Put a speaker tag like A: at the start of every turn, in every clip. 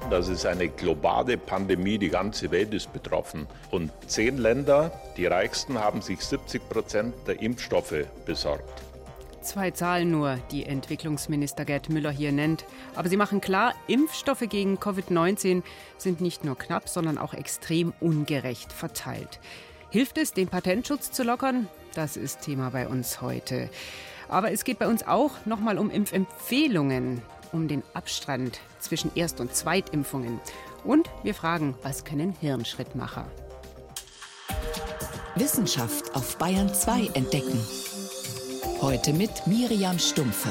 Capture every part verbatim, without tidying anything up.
A: Das ist eine globale Pandemie, die ganze Welt ist betroffen. Und zehn Länder, die reichsten, haben sich siebzig Prozent der Impfstoffe besorgt.
B: Zwei Zahlen nur, die Entwicklungsminister Gerd Müller hier nennt. Aber sie machen klar, Impfstoffe gegen Covid neunzehn sind nicht nur knapp, sondern auch extrem ungerecht verteilt. Hilft es, den Patentschutz zu lockern? Das ist Thema bei uns heute. Aber es geht bei uns auch nochmal um Impfempfehlungen, um den Abstand zwischen Erst- und Zweitimpfungen. Und wir fragen, was können Hirnschrittmacher?
C: Wissenschaft auf Bayern zwei entdecken. Heute mit Miriam Stumpfe.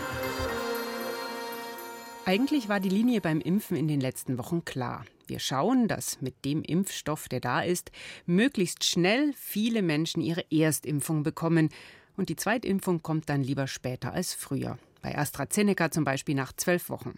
B: Eigentlich war die Linie beim Impfen in den letzten Wochen klar. Wir schauen, dass mit dem Impfstoff, der da ist, möglichst schnell viele Menschen ihre Erstimpfung bekommen. Und die Zweitimpfung kommt dann lieber später als früher. Bei AstraZeneca zum Beispiel nach zwölf Wochen.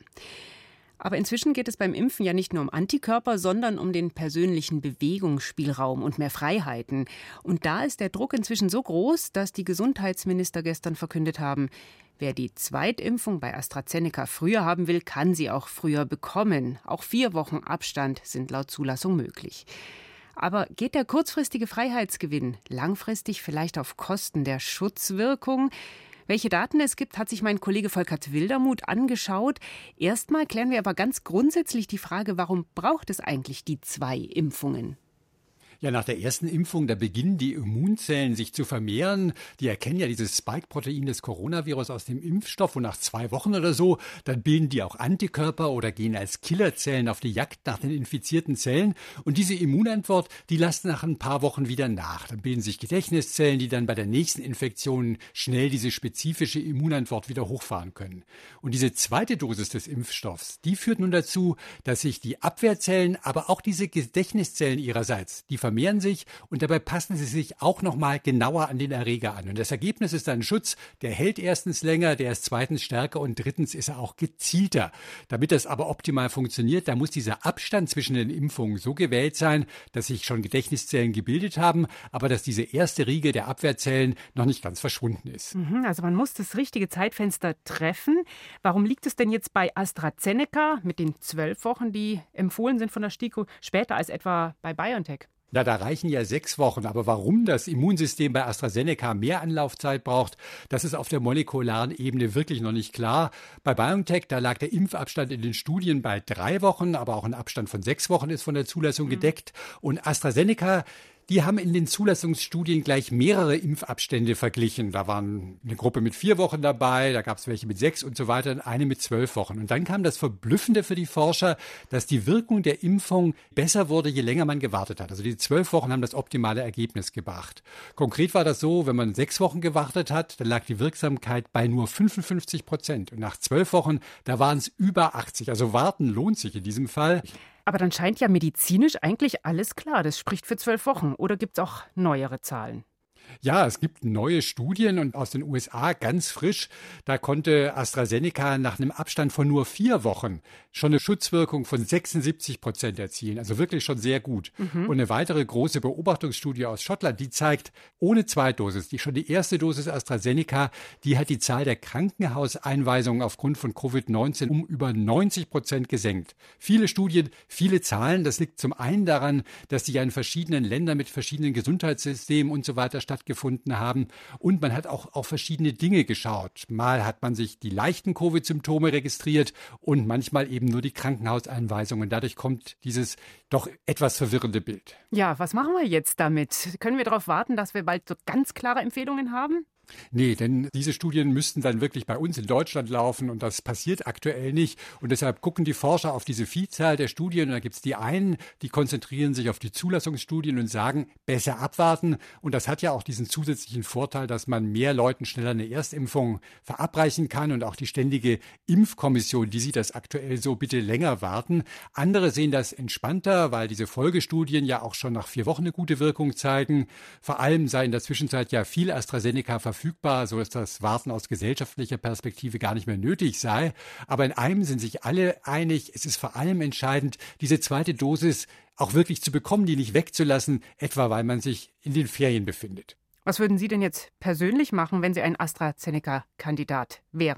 B: Aber inzwischen geht es beim Impfen ja nicht nur um Antikörper, sondern um den persönlichen Bewegungsspielraum und mehr Freiheiten. Und da ist der Druck inzwischen so groß, dass die Gesundheitsminister gestern verkündet haben, wer die Zweitimpfung bei AstraZeneca früher haben will, kann sie auch früher bekommen. Auch vier Wochen Abstand sind laut Zulassung möglich. Aber geht der kurzfristige Freiheitsgewinn langfristig vielleicht auf Kosten der Schutzwirkung? Welche Daten es gibt, hat sich mein Kollege Volkert Wildermuth angeschaut. Erstmal klären wir aber ganz grundsätzlich die Frage, warum braucht es eigentlich die zwei Impfungen?
D: Ja, nach der ersten Impfung, da beginnen die Immunzellen sich zu vermehren. Die erkennen ja dieses Spike-Protein des Coronavirus aus dem Impfstoff und nach zwei Wochen oder so, dann bilden die auch Antikörper oder gehen als Killerzellen auf die Jagd nach den infizierten Zellen. Und diese Immunantwort, die lässt nach ein paar Wochen wieder nach. Dann bilden sich Gedächtniszellen, die dann bei der nächsten Infektion schnell diese spezifische Immunantwort wieder hochfahren können. Und diese zweite Dosis des Impfstoffs, die führt nun dazu, dass sich die Abwehrzellen, aber auch diese Gedächtniszellen ihrerseits, die vermehren sich und dabei passen sie sich auch noch mal genauer an den Erreger an. Und das Ergebnis ist dann ein Schutz, der hält erstens länger, der ist zweitens stärker und drittens ist er auch gezielter. Damit das aber optimal funktioniert, da muss dieser Abstand zwischen den Impfungen so gewählt sein, dass sich schon Gedächtniszellen gebildet haben, aber dass diese erste Riege der Abwehrzellen noch nicht ganz verschwunden ist.
B: Also man muss das richtige Zeitfenster treffen. Warum liegt es denn jetzt bei AstraZeneca mit den zwölf Wochen, die empfohlen sind von der STIKO, später als etwa bei BioNTech?
D: Na, da reichen ja sechs Wochen. Aber warum das Immunsystem bei AstraZeneca mehr Anlaufzeit braucht, das ist auf der molekularen Ebene wirklich noch nicht klar. Bei BioNTech, da lag der Impfabstand in den Studien bei drei Wochen, aber auch ein Abstand von sechs Wochen ist von der Zulassung mhm. gedeckt. Und AstraZeneca, die haben in den Zulassungsstudien gleich mehrere Impfabstände verglichen. Da waren eine Gruppe mit vier Wochen dabei, da gab es welche mit sechs und so weiter und eine mit zwölf Wochen. Und dann kam das Verblüffende für die Forscher, dass die Wirkung der Impfung besser wurde, je länger man gewartet hat. Also die zwölf Wochen haben das optimale Ergebnis gebracht. Konkret war das so, wenn man sechs Wochen gewartet hat, dann lag die Wirksamkeit bei nur fünfundfünfzig Prozent. Und nach zwölf Wochen, da waren es über achtzig. Also warten lohnt sich in diesem Fall.
B: Aber dann scheint ja medizinisch eigentlich alles klar. Das spricht für zwölf Wochen. Oder gibt es auch neuere Zahlen?
D: Ja, es gibt neue Studien und aus den U S A ganz frisch. Da konnte AstraZeneca nach einem Abstand von nur vier Wochen schon eine Schutzwirkung von sechsundsiebzig Prozent erzielen. Also wirklich schon sehr gut. Mhm. Und eine weitere große Beobachtungsstudie aus Schottland, die zeigt, ohne Zweitdosis, die schon die erste Dosis AstraZeneca, die hat die Zahl der Krankenhauseinweisungen aufgrund von Covid neunzehn um über neunzig Prozent gesenkt. Viele Studien, viele Zahlen. Das liegt zum einen daran, dass die ja in verschiedenen Ländern mit verschiedenen Gesundheitssystemen und so weiter stattgefunden haben. Und man hat auch auf verschiedene Dinge geschaut. Mal hat man sich die leichten Covid-Symptome registriert und manchmal eben nur die Krankenhauseinweisungen. Dadurch kommt dieses doch etwas verwirrende Bild.
B: Ja, was machen wir jetzt damit? Können wir darauf warten, dass wir bald so ganz klare Empfehlungen haben?
D: Nee, denn diese Studien müssten dann wirklich bei uns in Deutschland laufen und das passiert aktuell nicht. Und deshalb gucken die Forscher auf diese Vielzahl der Studien und da gibt es die einen, die konzentrieren sich auf die Zulassungsstudien und sagen, besser abwarten. Und das hat ja auch diesen zusätzlichen Vorteil, dass man mehr Leuten schneller eine Erstimpfung verabreichen kann und auch die ständige Impfkommission, die sieht das aktuell so, bitte länger warten. Andere sehen das entspannter, weil diese Folgestudien ja auch schon nach vier Wochen eine gute Wirkung zeigen. Vor allem sei in der Zwischenzeit ja viel AstraZeneca verfügbar. verfügbar, so dass das Warten aus gesellschaftlicher Perspektive gar nicht mehr nötig sei. Aber in einem sind sich alle einig, es ist vor allem entscheidend, diese zweite Dosis auch wirklich zu bekommen, die nicht wegzulassen, etwa weil man sich in den Ferien befindet.
B: Was würden Sie denn jetzt persönlich machen, wenn Sie ein AstraZeneca-Kandidat wären?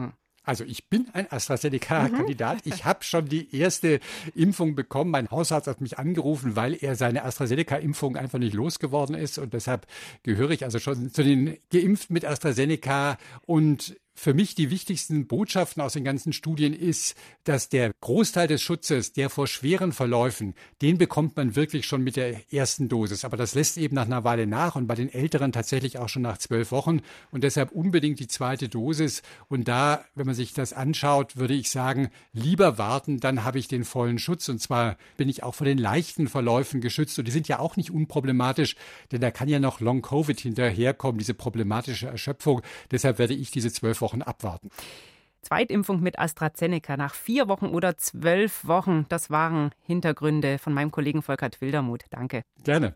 D: Also ich bin ein AstraZeneca-Kandidat. Mhm. Ich habe schon die erste Impfung bekommen. Mein Hausarzt hat mich angerufen, weil er seine AstraZeneca-Impfung einfach nicht losgeworden ist. Und deshalb gehöre ich also schon zu den Geimpften mit AstraZeneca. Und für mich die wichtigsten Botschaften aus den ganzen Studien ist, dass der Großteil des Schutzes, der vor schweren Verläufen, den bekommt man wirklich schon mit der ersten Dosis. Aber das lässt eben nach einer Weile nach und bei den Älteren tatsächlich auch schon nach zwölf Wochen. Und deshalb unbedingt die zweite Dosis. Und da, wenn man sich das anschaut, würde ich sagen, lieber warten, dann habe ich den vollen Schutz. Und zwar bin ich auch vor den leichten Verläufen geschützt. Und die sind ja auch nicht unproblematisch, denn da kann ja noch Long-Covid hinterherkommen, diese problematische Erschöpfung. Deshalb werde ich diese zwölf Wochen abwarten.
B: Zweitimpfung mit AstraZeneca nach vier Wochen oder zwölf Wochen. Das waren Hintergründe von meinem Kollegen Volkert Wildermuth. Danke.
D: Gerne.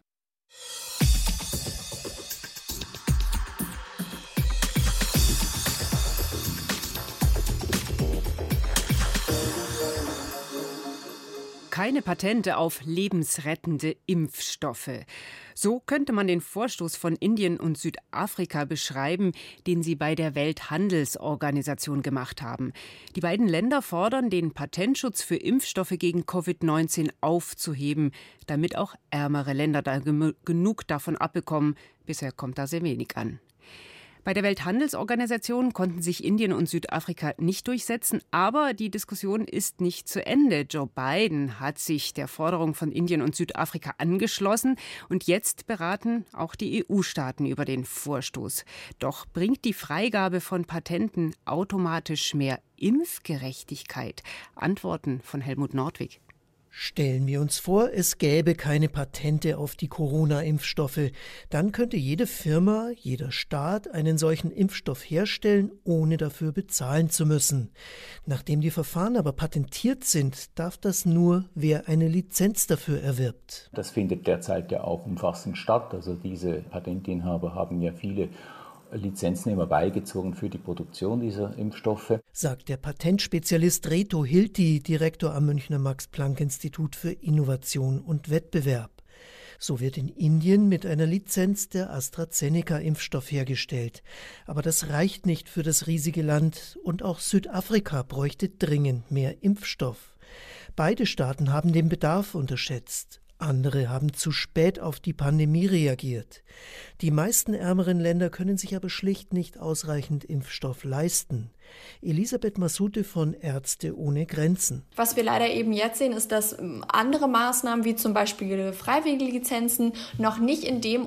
B: Keine Patente auf lebensrettende Impfstoffe. So könnte man den Vorstoß von Indien und Südafrika beschreiben, den sie bei der Welthandelsorganisation gemacht haben. Die beiden Länder fordern, den Patentschutz für Impfstoffe gegen Covid neunzehn aufzuheben, damit auch ärmere Länder da gem- genug davon abbekommen. Bisher kommt da sehr wenig an. Bei der Welthandelsorganisation konnten sich Indien und Südafrika nicht durchsetzen, aber die Diskussion ist nicht zu Ende. Joe Biden hat sich der Forderung von Indien und Südafrika angeschlossen und jetzt beraten auch die E U-Staaten über den Vorstoß. Doch bringt die Freigabe von Patenten automatisch mehr Impfgerechtigkeit? Antworten von Helmut Nordwig.
E: Stellen wir uns vor, es gäbe keine Patente auf die Corona-Impfstoffe. Dann könnte jede Firma, jeder Staat einen solchen Impfstoff herstellen, ohne dafür bezahlen zu müssen. Nachdem die Verfahren aber patentiert sind, darf das nur, wer eine Lizenz dafür erwirbt.
F: Das findet derzeit ja auch umfassend statt. Also diese Patentinhaber haben ja viele Lizenznehmer beigezogen für die Produktion dieser Impfstoffe.
E: Sagt der Patentspezialist Reto Hilti, Direktor am Münchner Max-Planck-Institut für Innovation und Wettbewerb. So wird in Indien mit einer Lizenz der AstraZeneca-Impfstoff hergestellt. Aber das reicht nicht für das riesige Land und auch Südafrika bräuchte dringend mehr Impfstoff. Beide Staaten haben den Bedarf unterschätzt. Andere haben zu spät auf die Pandemie reagiert. Die meisten ärmeren Länder können sich aber schlicht nicht ausreichend Impfstoff leisten. Elisabeth Massoute von Ärzte ohne Grenzen.
G: Was wir leider eben jetzt sehen, ist, dass andere Maßnahmen wie zum Beispiel Freiwilligenlizenzen noch nicht in dem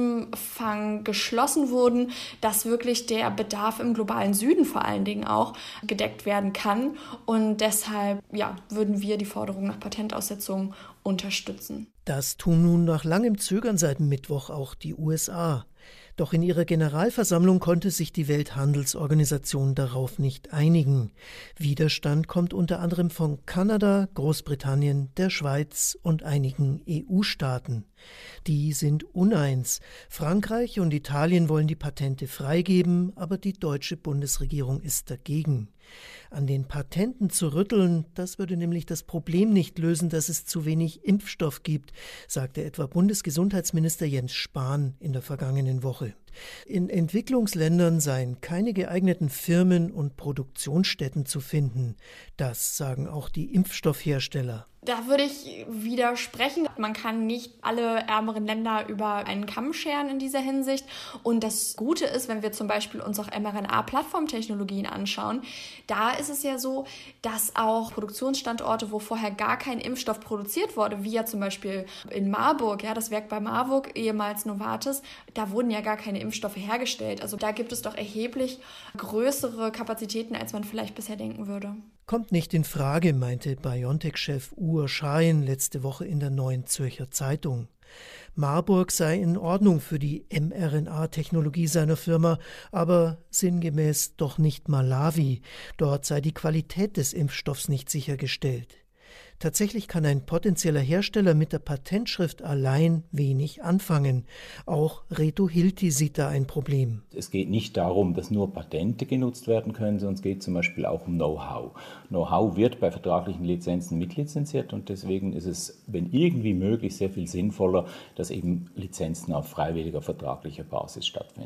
G: Umfang geschlossen wurden, dass wirklich der Bedarf im globalen Süden vor allen Dingen auch gedeckt werden kann. Und deshalb ja, würden wir die Forderung nach Patentaussetzung unterstützen.
E: Das tun nun nach langem Zögern seit Mittwoch auch die U S A. Doch in ihrer Generalversammlung konnte sich die Welthandelsorganisation darauf nicht einigen. Widerstand kommt unter anderem von Kanada, Großbritannien, der Schweiz und einigen E U-Staaten. Die sind uneins. Frankreich und Italien wollen die Patente freigeben, aber die deutsche Bundesregierung ist dagegen. An den Patenten zu rütteln, das würde nämlich das Problem nicht lösen, dass es zu wenig Impfstoff gibt, sagte etwa Bundesgesundheitsminister Jens Spahn in der vergangenen Woche. In Entwicklungsländern seien keine geeigneten Firmen und Produktionsstätten zu finden. Das sagen auch die Impfstoffhersteller.
G: Da würde ich widersprechen. Man kann nicht alle ärmeren Länder über einen Kamm scheren in dieser Hinsicht. Und das Gute ist, wenn wir zum Beispiel uns auch mRNA-Plattformtechnologien anschauen, da ist es ja so, dass auch Produktionsstandorte, wo vorher gar kein Impfstoff produziert wurde, wie ja zum Beispiel in Marburg, ja, das Werk bei Marburg, ehemals Novartis, da wurden ja gar keine Impfstoffe hergestellt. Also da gibt es doch erheblich größere Kapazitäten, als man vielleicht bisher denken würde.
E: Kommt nicht in Frage, meinte BioNTech-Chef Uğur Şahin letzte Woche in der Neuen Zürcher Zeitung. Marburg sei in Ordnung für die mRNA-Technologie seiner Firma, aber sinngemäß doch nicht Malawi. Dort sei die Qualität des Impfstoffs nicht sichergestellt. Tatsächlich kann ein potenzieller Hersteller mit der Patentschrift allein wenig anfangen. Auch Reto Hilti sieht da ein Problem.
F: Es geht nicht darum, dass nur Patente genutzt werden können, sondern es geht zum Beispiel auch um Know-how. Know-how wird bei vertraglichen Lizenzen mitlizenziert und deswegen ist es, wenn irgendwie möglich, sehr viel sinnvoller, dass eben Lizenzen auf freiwilliger vertraglicher Basis stattfinden.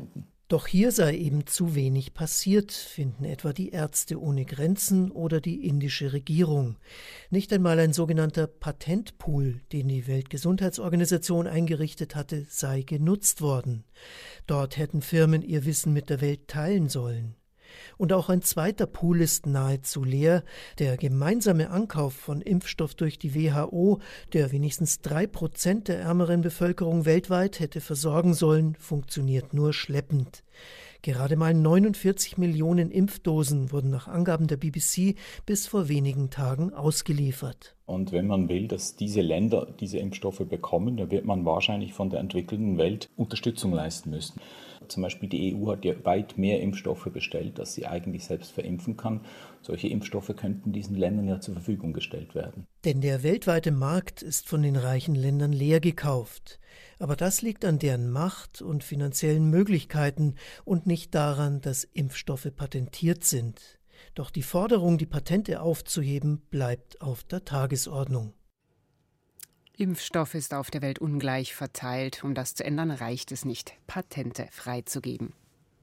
E: Doch hier sei eben zu wenig passiert, finden etwa die Ärzte ohne Grenzen oder die indische Regierung. Nicht einmal ein sogenannter Patentpool, den die Weltgesundheitsorganisation eingerichtet hatte, sei genutzt worden. Dort hätten Firmen ihr Wissen mit der Welt teilen sollen. Und auch ein zweiter Pool ist nahezu leer. Der gemeinsame Ankauf von Impfstoff durch die W H O, der wenigstens drei Prozent der ärmeren Bevölkerung weltweit hätte versorgen sollen, funktioniert nur schleppend. Gerade mal neunundvierzig Millionen Impfdosen wurden nach Angaben der B B C bis vor wenigen Tagen ausgeliefert.
F: Und wenn man will, dass diese Länder diese Impfstoffe bekommen, dann wird man wahrscheinlich von der entwickelten Welt Unterstützung leisten müssen. Zum Beispiel die E U hat ja weit mehr Impfstoffe bestellt, als sie eigentlich selbst verimpfen kann. Solche Impfstoffe könnten diesen Ländern ja zur Verfügung gestellt werden.
E: Denn der weltweite Markt ist von den reichen Ländern leer gekauft. Aber das liegt an deren Macht und finanziellen Möglichkeiten und nicht daran, dass Impfstoffe patentiert sind. Doch die Forderung, die Patente aufzuheben, bleibt auf der Tagesordnung.
B: Impfstoff ist auf der Welt ungleich verteilt. Um das zu ändern, reicht es nicht, Patente freizugeben.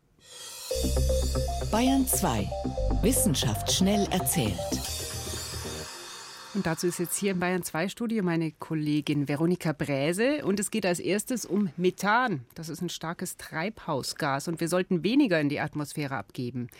C: Bayern zwei. Wissenschaft schnell erzählt.
B: Und dazu ist jetzt hier im Bayern zwei Studio meine Kollegin Veronika Bräse. Und es geht als erstes um Methan. Das ist ein starkes Treibhausgas und wir sollten weniger in die Atmosphäre abgeben.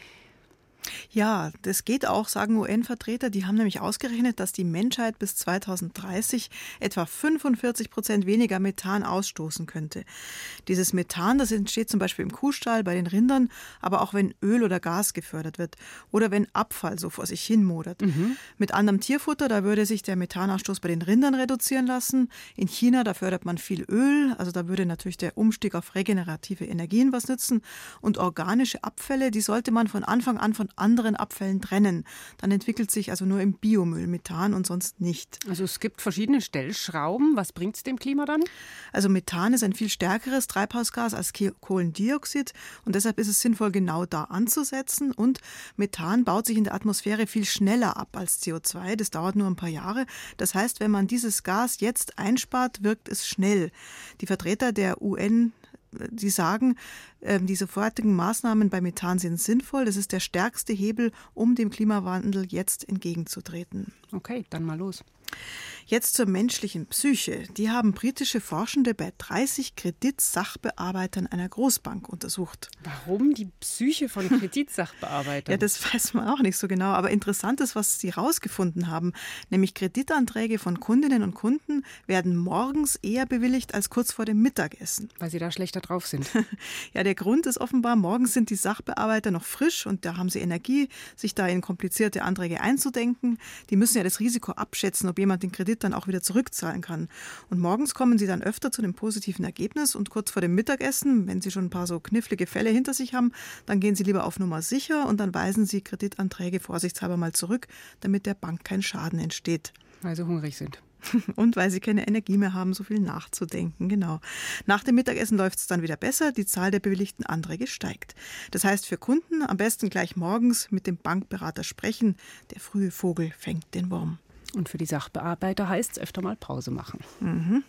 H: Ja, das geht auch, sagen U N-Vertreter. Die haben nämlich ausgerechnet, dass die Menschheit bis zweitausenddreißig etwa fünfundvierzig Prozent weniger Methan ausstoßen könnte. Dieses Methan, das entsteht zum Beispiel im Kuhstall, bei den Rindern, aber auch wenn Öl oder Gas gefördert wird oder wenn Abfall so vor sich hin modert. Mhm. Mit anderem Tierfutter, da würde sich der Methanausstoß bei den Rindern reduzieren lassen. In China, da fördert man viel Öl, also da würde natürlich der Umstieg auf regenerative Energien was nützen. Und organische Abfälle, die sollte man von Anfang an von anderen Abfällen trennen. Dann entwickelt sich also nur im Biomüll Methan und sonst nicht.
B: Also es gibt verschiedene Stellschrauben. Was bringt es dem Klima dann?
H: Also Methan ist ein viel stärkeres Treibhausgas als Kohlendioxid und deshalb ist es sinnvoll, genau da anzusetzen. Und Methan baut sich in der Atmosphäre viel schneller ab als C O zwei. Das dauert nur ein paar Jahre. Das heißt, wenn man dieses Gas jetzt einspart, wirkt es schnell. Die Vertreter der U N Die sagen, die sofortigen Maßnahmen bei Methan sind sinnvoll. Das ist der stärkste Hebel, um dem Klimawandel jetzt entgegenzutreten.
B: Okay, dann mal los.
H: Jetzt zur menschlichen Psyche. Die haben britische Forschende bei dreißig Kreditsachbearbeitern einer Großbank untersucht.
B: Warum die Psyche von Kreditsachbearbeitern?
H: Ja, das weiß man auch nicht so genau. Aber interessant ist, was sie herausgefunden haben. Nämlich Kreditanträge von Kundinnen und Kunden werden morgens eher bewilligt als kurz vor dem Mittagessen.
B: Weil sie da schlechter drauf sind.
H: Ja, der Grund ist offenbar, morgens sind die Sachbearbeiter noch frisch und da haben sie Energie, sich da in komplizierte Anträge einzudenken. Die müssen ja das Risiko abschätzen, ob jemand den Kredit dann auch wieder zurückzahlen kann. Und morgens kommen sie dann öfter zu dem positiven Ergebnis und kurz vor dem Mittagessen, wenn sie schon ein paar so knifflige Fälle hinter sich haben, dann gehen sie lieber auf Nummer sicher und dann weisen sie Kreditanträge vorsichtshalber mal zurück, damit der Bank kein Schaden entsteht.
B: Weil sie hungrig sind.
H: Und weil sie keine Energie mehr haben, so viel nachzudenken, genau. Nach dem Mittagessen läuft es dann wieder besser, die Zahl der bewilligten Anträge steigt. Das heißt für Kunden am besten gleich morgens mit dem Bankberater sprechen. Der frühe Vogel fängt den Wurm.
B: Und für die Sachbearbeiter heißt es öfter mal Pause machen.
H: Mhm.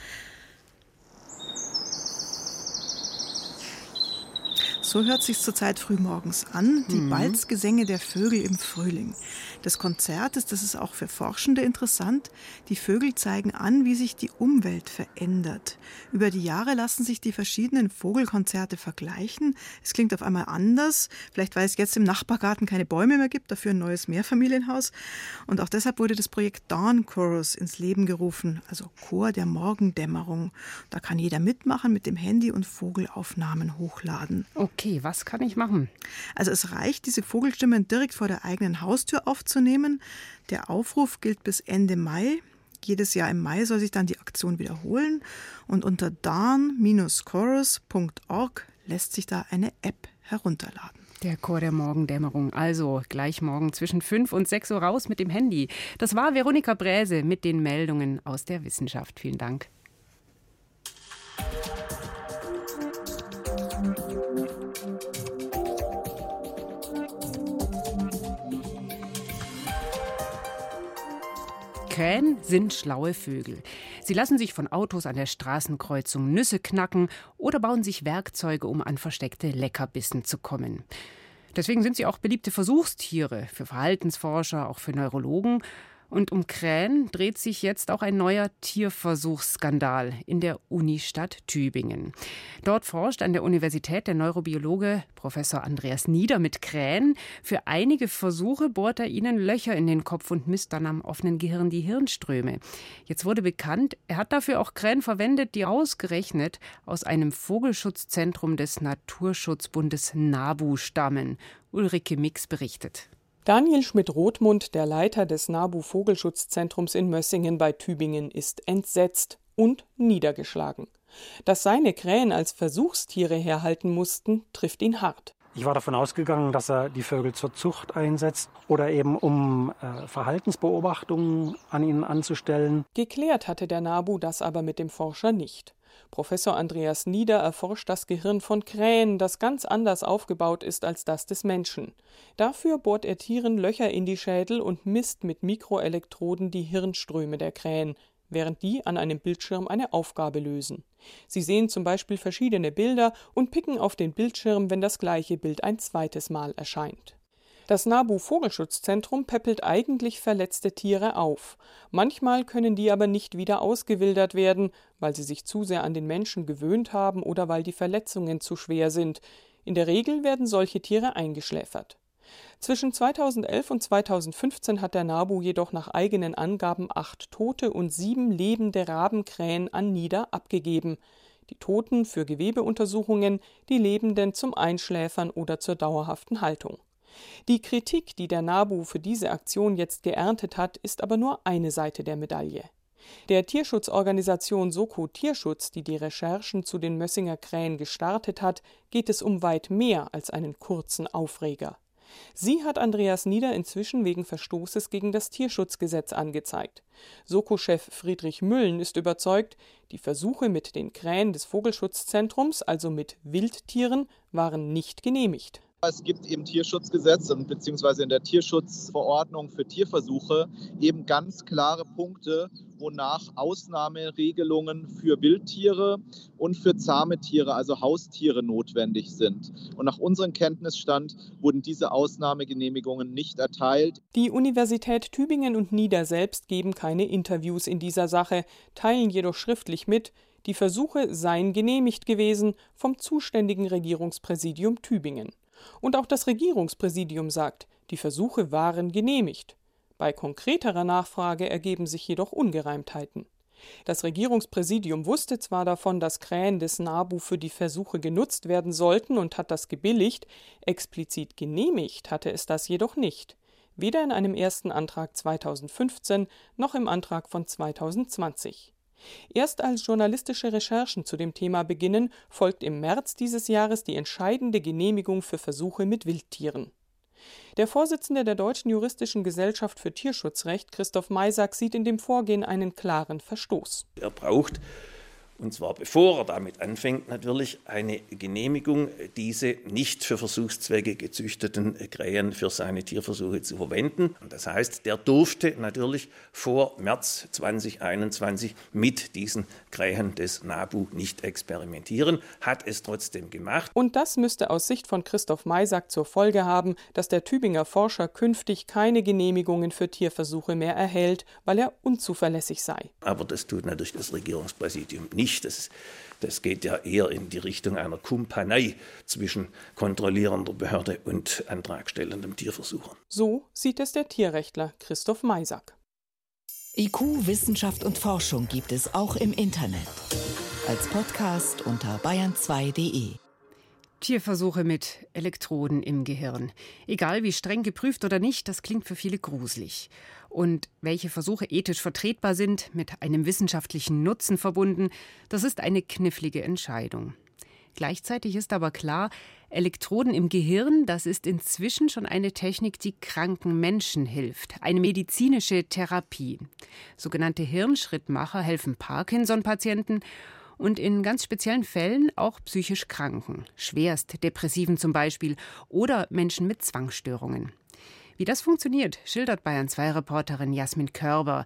H: So hört sich zurzeit frühmorgens an, die mhm. Balzgesänge der Vögel im Frühling. Das Konzert ist, das ist auch für Forschende interessant. Die Vögel zeigen an, wie sich die Umwelt verändert. Über die Jahre lassen sich die verschiedenen Vogelkonzerte vergleichen. Es klingt auf einmal anders, vielleicht weil es jetzt im Nachbargarten keine Bäume mehr gibt, dafür ein neues Mehrfamilienhaus. Und auch deshalb wurde das Projekt Dawn Chorus ins Leben gerufen, also Chor der Morgendämmerung. Da kann jeder mitmachen mit dem Handy und Vogelaufnahmen hochladen.
B: Okay, was kann ich machen?
H: Also es reicht, diese Vogelstimmen direkt vor der eigenen Haustür aufzunehmen. Der Aufruf gilt bis Ende Mai. Jedes Jahr im Mai soll sich dann die Aktion wiederholen. Und unter dawn Bindestrich chorus Punkt org lässt sich da eine App herunterladen.
B: Der Chor der Morgendämmerung. Also gleich morgen zwischen fünf und sechs Uhr raus mit dem Handy. Das war Veronika Bräse mit den Meldungen aus der Wissenschaft. Vielen Dank. Krähen sind schlaue Vögel. Sie lassen sich von Autos an der Straßenkreuzung Nüsse knacken oder bauen sich Werkzeuge, um an versteckte Leckerbissen zu kommen. Deswegen sind sie auch beliebte Versuchstiere für Verhaltensforscher, auch für Neurologen. Und um Krähen dreht sich jetzt auch ein neuer Tierversuchsskandal in der Unistadt Tübingen. Dort forscht an der Universität der Neurobiologe Professor Andreas Nieder mit Krähen. Für einige Versuche bohrt er ihnen Löcher in den Kopf und misst dann am offenen Gehirn die Hirnströme. Jetzt wurde bekannt, er hat dafür auch Krähen verwendet, die ausgerechnet aus einem Vogelschutzzentrum des Naturschutzbundes NABU stammen. Ulrike Mix berichtet.
I: Daniel Schmidt-Rothmund, der Leiter des NABU-Vogelschutzzentrums in Mössingen bei Tübingen, ist entsetzt und niedergeschlagen. Dass seine Krähen als Versuchstiere herhalten mussten, trifft ihn hart.
J: Ich war davon ausgegangen, dass er die Vögel zur Zucht einsetzt oder eben um äh, Verhaltensbeobachtungen an ihnen anzustellen.
I: Geklärt hatte der NABU das aber mit dem Forscher nicht. Professor Andreas Nieder erforscht das Gehirn von Krähen, das ganz anders aufgebaut ist als das des Menschen. Dafür bohrt er Tieren Löcher in die Schädel und misst mit Mikroelektroden die Hirnströme der Krähen, während die an einem Bildschirm eine Aufgabe lösen. Sie sehen zum Beispiel verschiedene Bilder und picken auf den Bildschirm, wenn das gleiche Bild ein zweites Mal erscheint. Das NABU-Vogelschutzzentrum päppelt eigentlich verletzte Tiere auf. Manchmal können die aber nicht wieder ausgewildert werden, weil sie sich zu sehr an den Menschen gewöhnt haben oder weil die Verletzungen zu schwer sind. In der Regel werden solche Tiere eingeschläfert. Zwischen zweitausendelf und zweitausendfünfzehn hat der NABU jedoch nach eigenen Angaben acht tote und sieben lebende Rabenkrähen an Nieder abgegeben. Die Toten für Gewebeuntersuchungen, die Lebenden zum Einschläfern oder zur dauerhaften Haltung. Die Kritik, die der NABU für diese Aktion jetzt geerntet hat, ist aber nur eine Seite der Medaille. Der Tierschutzorganisation Soko Tierschutz, die die Recherchen zu den Mössinger Krähen gestartet hat, geht es um weit mehr als einen kurzen Aufreger. Sie hat Andreas Nieder inzwischen wegen Verstoßes gegen das Tierschutzgesetz angezeigt. Soko-Chef Friedrich Müllen ist überzeugt, die Versuche mit den Krähen des Vogelschutzzentrums, also mit Wildtieren, waren nicht genehmigt.
K: Es gibt im Tierschutzgesetz und beziehungsweise in der Tierschutzverordnung für Tierversuche eben ganz klare Punkte, wonach Ausnahmeregelungen für Wildtiere und für zahme Tiere, also Haustiere, notwendig sind. Und nach unserem Kenntnisstand wurden diese Ausnahmegenehmigungen nicht erteilt.
I: Die Universität Tübingen und Nieder selbst geben keine Interviews in dieser Sache, teilen jedoch schriftlich mit, die Versuche seien genehmigt gewesen vom zuständigen Regierungspräsidium Tübingen. Und auch das Regierungspräsidium sagt, die Versuche waren genehmigt. Bei konkreterer Nachfrage ergeben sich jedoch Ungereimtheiten. Das Regierungspräsidium wusste zwar davon, dass Krähen des NABU für die Versuche genutzt werden sollten und hat das gebilligt, explizit genehmigt hatte es das jedoch nicht. Weder in einem ersten Antrag zweitausendfünfzehn noch im Antrag von zweitausendzwanzig. Erst als journalistische Recherchen zu dem Thema beginnen, folgt im März dieses Jahres die entscheidende Genehmigung für Versuche mit Wildtieren. Der Vorsitzende der Deutschen Juristischen Gesellschaft für Tierschutzrecht, Christoph Maysack, sieht in dem Vorgehen einen klaren Verstoß.
L: Er braucht, und zwar bevor er damit anfängt, natürlich eine Genehmigung, diese nicht für Versuchszwecke gezüchteten Krähen für seine Tierversuche zu verwenden. Das heißt, der durfte natürlich vor März zweitausendeinundzwanzig mit diesen Krähen des NABU nicht experimentieren, hat es trotzdem gemacht.
I: Und das müsste aus Sicht von Christoph Maysack zur Folge haben, dass der Tübinger Forscher künftig keine Genehmigungen für Tierversuche mehr erhält, weil er unzuverlässig sei.
L: Aber das tut natürlich das Regierungspräsidium nicht. Das, das geht ja eher in die Richtung einer Kumpanei zwischen kontrollierender Behörde und antragstellendem Tierversucher.
I: So sieht es der Tierrechtler Christoph Maysack.
C: I Q, Wissenschaft und Forschung gibt es auch im Internet. Als Podcast unter bayern zwei punkt de.
B: Tierversuche mit Elektroden im Gehirn. Egal wie streng geprüft oder nicht, das klingt für viele gruselig. Und welche Versuche ethisch vertretbar sind, mit einem wissenschaftlichen Nutzen verbunden, das ist eine knifflige Entscheidung. Gleichzeitig ist aber klar, Elektroden im Gehirn, das ist inzwischen schon eine Technik, die kranken Menschen hilft. Eine medizinische Therapie. Sogenannte Hirnschrittmacher helfen Parkinson-Patienten und in ganz speziellen Fällen auch psychisch Kranken, schwerst Depressiven zum Beispiel oder Menschen mit Zwangsstörungen. Wie das funktioniert, schildert Bayern zwei Reporterin Jasmin Körber.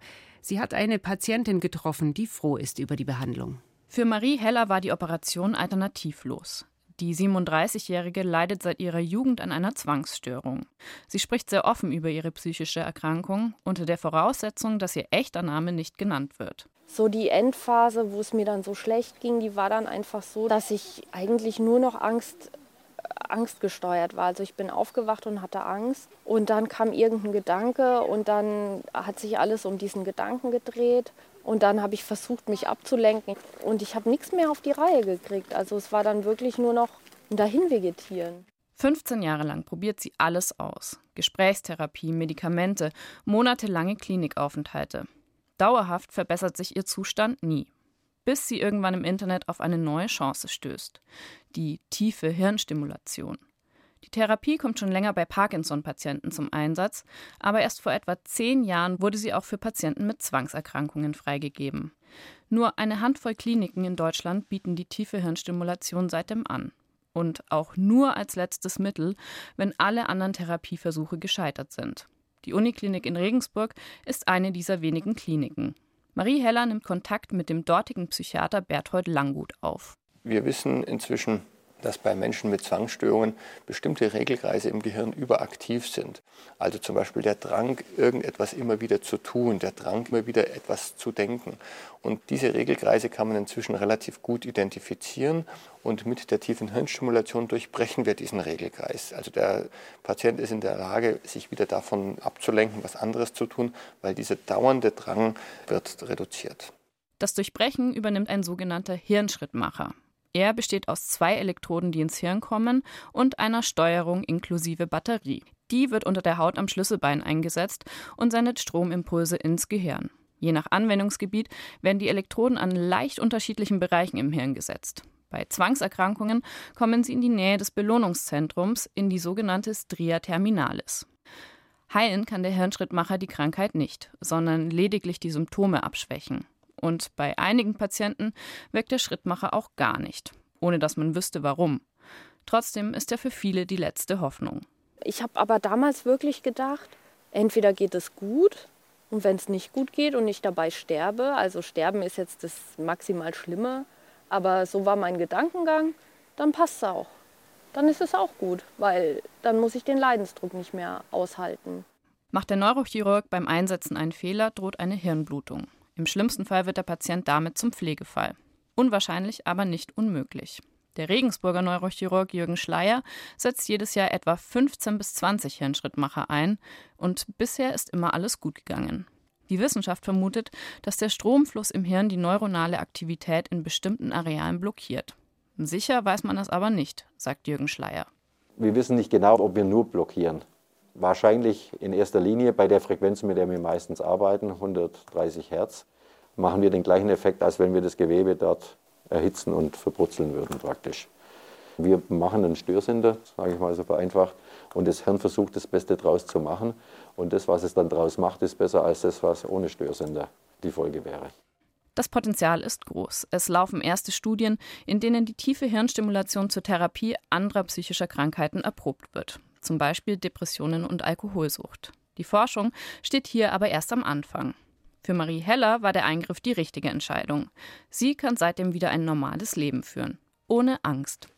B: Sie hat eine Patientin getroffen, die froh ist über die Behandlung.
M: Für Marie Heller war die Operation alternativlos. Die siebenunddreißigjährige leidet seit ihrer Jugend an einer Zwangsstörung. Sie spricht sehr offen über ihre psychische Erkrankung, unter der Voraussetzung, dass ihr echter Name nicht genannt wird.
N: So die Endphase, wo es mir dann so schlecht ging, die war dann einfach so, dass ich eigentlich nur noch Angst, angstgesteuert war. Also ich bin aufgewacht und hatte Angst. Und dann kam irgendein Gedanke und dann hat sich alles um diesen Gedanken gedreht. Und dann habe ich versucht, mich abzulenken. Und ich habe nichts mehr auf die Reihe gekriegt. Also es war dann wirklich nur noch ein Dahinvegetieren.
M: fünfzehn Jahre lang probiert sie alles aus. Gesprächstherapie, Medikamente, monatelange Klinikaufenthalte. Dauerhaft verbessert sich ihr Zustand nie. Bis sie irgendwann im Internet auf eine neue Chance stößt. Die tiefe Hirnstimulation. Die Therapie kommt schon länger bei Parkinson-Patienten zum Einsatz, aber erst vor etwa zehn Jahren wurde sie auch für Patienten mit Zwangserkrankungen freigegeben. Nur eine Handvoll Kliniken in Deutschland bieten die tiefe Hirnstimulation seitdem an. Und auch nur als letztes Mittel, wenn alle anderen Therapieversuche gescheitert sind. Die Uniklinik in Regensburg ist eine dieser wenigen Kliniken. Marie Heller nimmt Kontakt mit dem dortigen Psychiater Berthold Langgut auf.
O: Wir wissen inzwischen, dass bei Menschen mit Zwangsstörungen bestimmte Regelkreise im Gehirn überaktiv sind. Also zum Beispiel der Drang, irgendetwas immer wieder zu tun, der Drang, immer wieder etwas zu denken. Und diese Regelkreise kann man inzwischen relativ gut identifizieren. Und mit der tiefen Hirnstimulation durchbrechen wir diesen Regelkreis. Also der Patient ist in der Lage, sich wieder davon abzulenken, was anderes zu tun, weil dieser dauernde Drang wird reduziert.
M: Das Durchbrechen übernimmt ein sogenannter Hirnschrittmacher. Er besteht aus zwei Elektroden, die ins Hirn kommen, und einer Steuerung inklusive Batterie. Die wird unter der Haut am Schlüsselbein eingesetzt und sendet Stromimpulse ins Gehirn. Je nach Anwendungsgebiet werden die Elektroden an leicht unterschiedlichen Bereichen im Hirn gesetzt. Bei Zwangserkrankungen kommen sie in die Nähe des Belohnungszentrums, in die sogenannte Stria terminalis. Heilen kann der Hirnschrittmacher die Krankheit nicht, sondern lediglich die Symptome abschwächen. Und bei einigen Patienten wirkt der Schrittmacher auch gar nicht, ohne dass man wüsste, warum. Trotzdem ist er für viele die letzte Hoffnung.
N: Ich habe aber damals wirklich gedacht, entweder geht es gut und wenn es nicht gut geht und ich dabei sterbe, also sterben ist jetzt das maximal Schlimme, aber so war mein Gedankengang, dann passt es auch. Dann ist es auch gut, weil dann muss ich den Leidensdruck nicht mehr aushalten.
M: Macht der Neurochirurg beim Einsetzen einen Fehler, droht eine Hirnblutung. Im schlimmsten Fall wird der Patient damit zum Pflegefall. Unwahrscheinlich, aber nicht unmöglich. Der Regensburger Neurochirurg Jürgen Schleier setzt jedes Jahr etwa fünfzehn bis zwanzig Hirnschrittmacher ein und bisher ist immer alles gut gegangen. Die Wissenschaft vermutet, dass der Stromfluss im Hirn die neuronale Aktivität in bestimmten Arealen blockiert. Sicher weiß man das aber nicht, sagt Jürgen Schleier.
P: Wir wissen nicht genau, ob wir nur blockieren. Wahrscheinlich in erster Linie bei der Frequenz, mit der wir meistens arbeiten, hundertdreißig Hertz, machen wir den gleichen Effekt, als wenn wir das Gewebe dort erhitzen und verbrutzeln würden praktisch. Wir machen einen Störsender, sage ich mal so vereinfacht, und das Hirn versucht, das Beste draus zu machen. Und das, was es dann draus macht, ist besser als das, was ohne Störsender die Folge wäre.
M: Das Potenzial ist groß. Es laufen erste Studien, in denen die tiefe Hirnstimulation zur Therapie anderer psychischer Krankheiten erprobt wird. Zum Beispiel Depressionen und Alkoholsucht. Die Forschung steht hier aber erst am Anfang. Für Marie Heller war der Eingriff die richtige Entscheidung. Sie kann seitdem wieder ein normales Leben führen. Ohne Angst.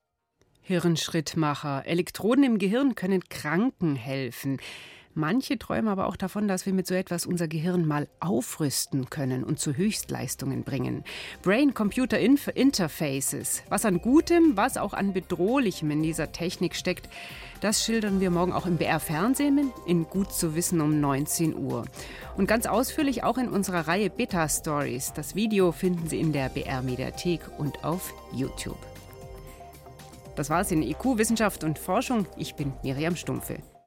B: Hirnschrittmacher. Elektroden im Gehirn können Kranken helfen. Manche träumen aber auch davon, dass wir mit so etwas unser Gehirn mal aufrüsten können und zu Höchstleistungen bringen. Brain-Computer-Interfaces. Was an Gutem, was auch an Bedrohlichem in dieser Technik steckt, das schildern wir morgen auch im B R-Fernsehen in Gut zu wissen um neunzehn Uhr. Und ganz ausführlich auch in unserer Reihe Beta Stories. Das Video finden Sie in der B R-Mediathek und auf YouTube. Das war's in I Q, Wissenschaft und Forschung. Ich bin Miriam Stumpfe.